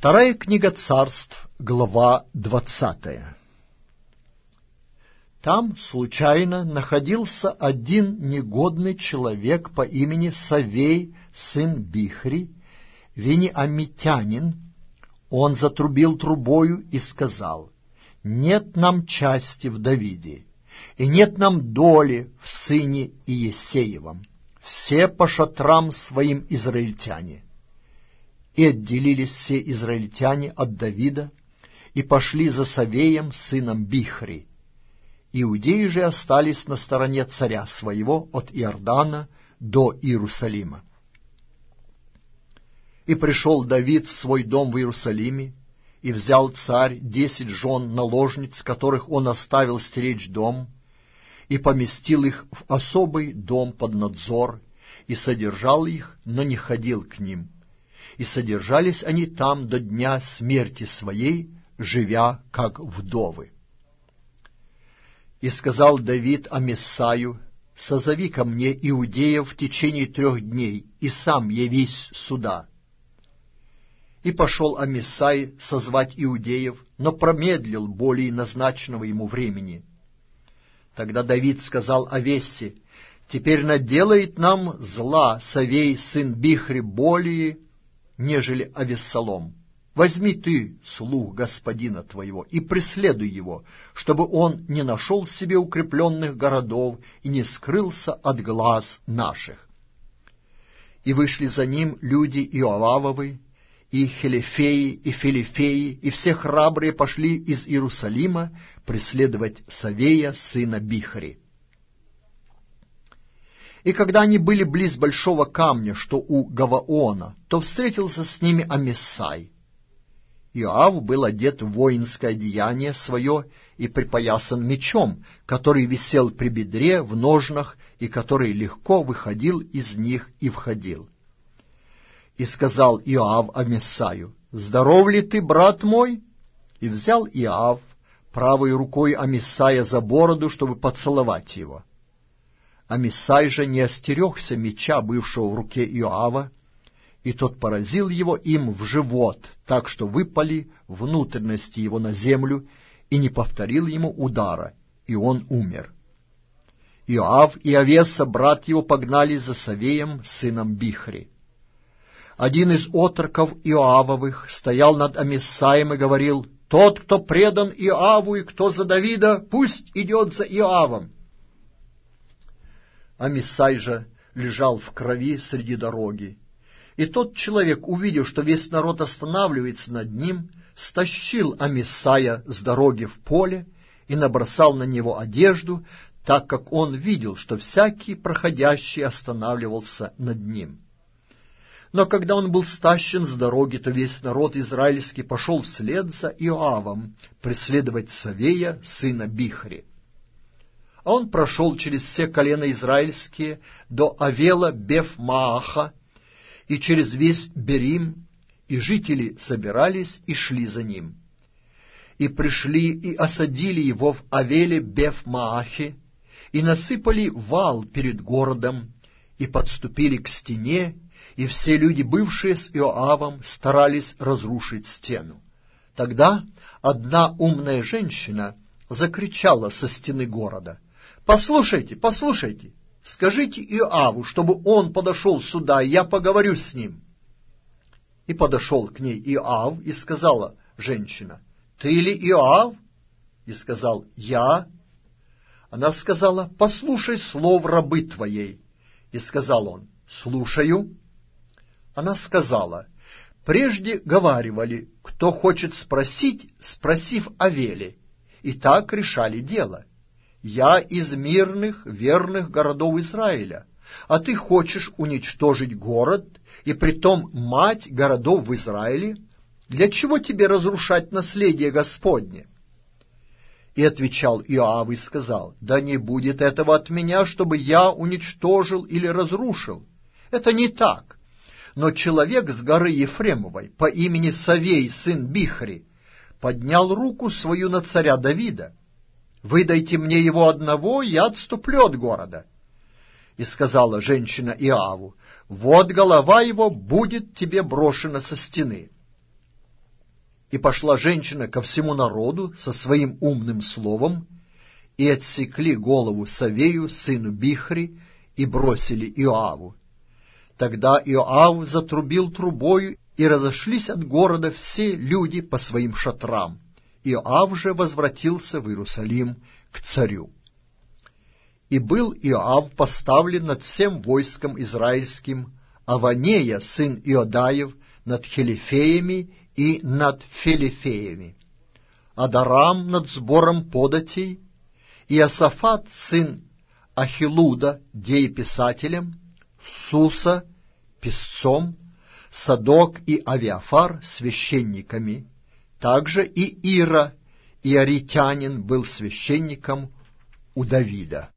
Вторая книга Царств, глава 20. Там случайно находился один негодный человек по имени Савей, сын Бихри, вениамитянин. Он затрубил трубою и сказал: «Нет нам части в Давиде, и нет нам доли в сыне Иессеевом. Все по шатрам своим израильтяне». И отделились все израильтяне от Давида, и пошли за Савеем, сыном Бихри. Иудеи же остались на стороне царя своего от Иордана до Иерусалима. И пришел Давид в свой дом в Иерусалиме, и взял царь 10 жен наложниц, которых он оставил стеречь дом, и поместил их в особый дом под надзор, и содержал их, но не ходил к ним. И содержались они там до дня смерти своей, живя как вдовы. И сказал Давид Амиссаю: «Созови ко мне иудеев в течение 3 дней, и сам явись сюда». И пошел Амиссай созвать иудеев, но промедлил более назначенного ему времени. Тогда Давид сказал Авессе: «Теперь наделает нам зла Савей, сын Бихри, более, нежели Авессалом. Возьми ты слуг господина твоего и преследуй его, чтобы он не нашел себе укрепленных городов и не скрылся от глаз наших». И вышли за ним люди Иоавовы, и Хелефеи, и Филифеи, и все храбрые пошли из Иерусалима преследовать Савея, сына Бихри. И когда они были близ большого камня, что у Гаваона, то встретился с ними Амиссай. Иоав был одет в воинское одеяние свое и припоясан мечом, который висел при бедре в ножнах, и который легко выходил из них и входил. И сказал Иоав Амиссаю: «Здоров ли ты, брат мой?» И взял Иоав правой рукой Амиссая за бороду, чтобы поцеловать его. Амиссай же не остерегся меча, бывшего в руке Иоава, и тот поразил его им в живот, так что выпали внутренности его на землю, и не повторил ему удара, и он умер. Иоав и Авеса, брат его, погнали за Савеем, сыном Бихри. Один из отроков Иоавовых стоял над Амиссаем и говорил: «Тот, кто предан Иоаву и кто за Давида, пусть идет за Иоавом». Амиссай же лежал в крови среди дороги. И тот человек, увидев, что весь народ останавливается над ним, стащил Амиссая с дороги в поле и набросал на него одежду, так как он видел, что всякий проходящий останавливался над ним. Но когда он был стащен с дороги, то весь народ израильский пошел вслед за Иоавом преследовать Савея, сына Бихри. А он прошел через все колена израильские до Авела Беф-Мааха и через весь Берим, и жители собирались и шли за ним. И пришли и осадили его в Авеле Беф-Маахе, и насыпали вал перед городом, и подступили к стене, и все люди, бывшие с Иоавом, старались разрушить стену. Тогда одна умная женщина закричала со стены города: «Послушайте, послушайте, скажите Иоаву, чтобы он подошел сюда, и я поговорю с ним». И подошел к ней Иоав, и сказала женщина: «Ты ли Иоав?» И сказал: «Я». Она сказала: «Послушай слов рабы твоей». И сказал он: «Слушаю». Она сказала: «Прежде говаривали, кто хочет спросить, спросив о Веле, и так решали дело. Я из мирных, верных городов Израиля, а ты хочешь уничтожить город, и притом мать городов в Израиле? Для чего тебе разрушать наследие Господне?» И отвечал Иоав и сказал: «Да не будет этого от меня, чтобы я уничтожил или разрушил. Это не так. Но человек с горы Ефремовой по имени Савей, сын Бихри, поднял руку свою на царя Давида. Выдайте мне его одного, я отступлю от города». И сказала женщина Иоаву: «Вот голова его будет тебе брошена со стены». И пошла женщина ко всему народу со своим умным словом, и отсекли голову Савею, сыну Бихри, и бросили Иоаву. Тогда Иоав затрубил трубою, и разошлись от города все люди по своим шатрам. Иоав же возвратился в Иерусалим к царю. И был Иоав поставлен над всем войском израильским, а Ванея, сын Иодаев, над хелифеями и над фелифеями, Адарам над сбором податей, и Иосафат, сын Ахилуда, дееписателем, Суса, писцом, Садок и Авиафар священниками, также и Ира, иоритянин, был священником у Давида.